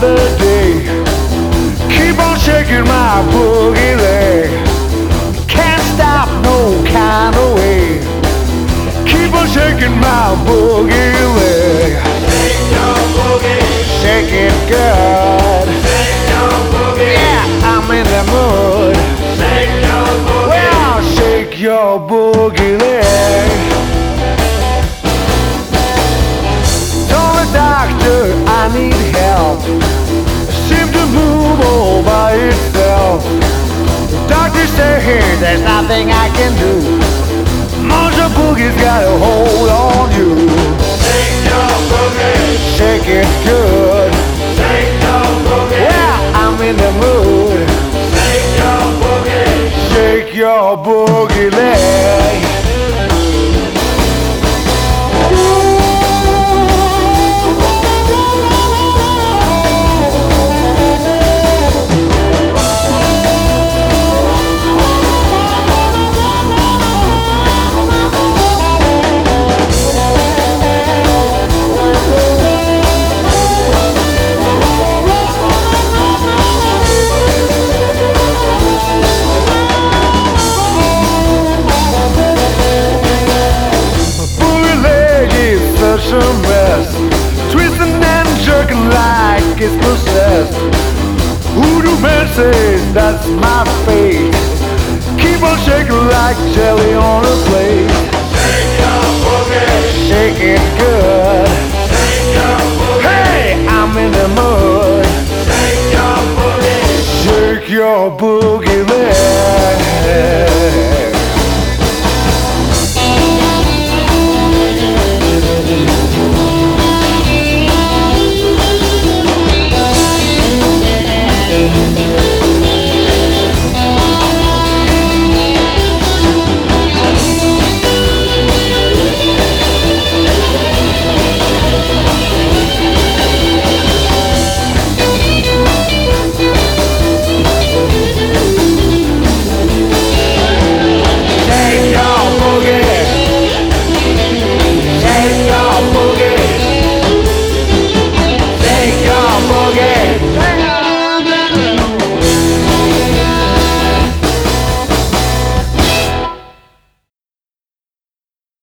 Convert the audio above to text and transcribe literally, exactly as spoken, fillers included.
another day. Keep on shaking my boogie leg. Can't stop no kind of way. Keep on shaking my boogie leg. Shake your boogie. Shake it good. Shake your boogie. Yeah, I'm in the mood. Shake your boogie. Well, shake your boogie leg. Told the doctor I need help. It seemed to move all by itself. The doctor said, hey, there's nothing I can do. Mojo Boogie's got a hold on you. Shake your boogie. Shake it good. Shake your boogie. Yeah, I'm in the mood. Shake your boogie. Shake your boogie leg. A mess, twisting and jerking like it's possessed. Voodoo man says that's my fate. Keep on shaking like jelly on a plate. Shake your boogie. Shake it good. Shake your boogie. Hey, I'm in the mood. Shake your boogie. Shake your boogie.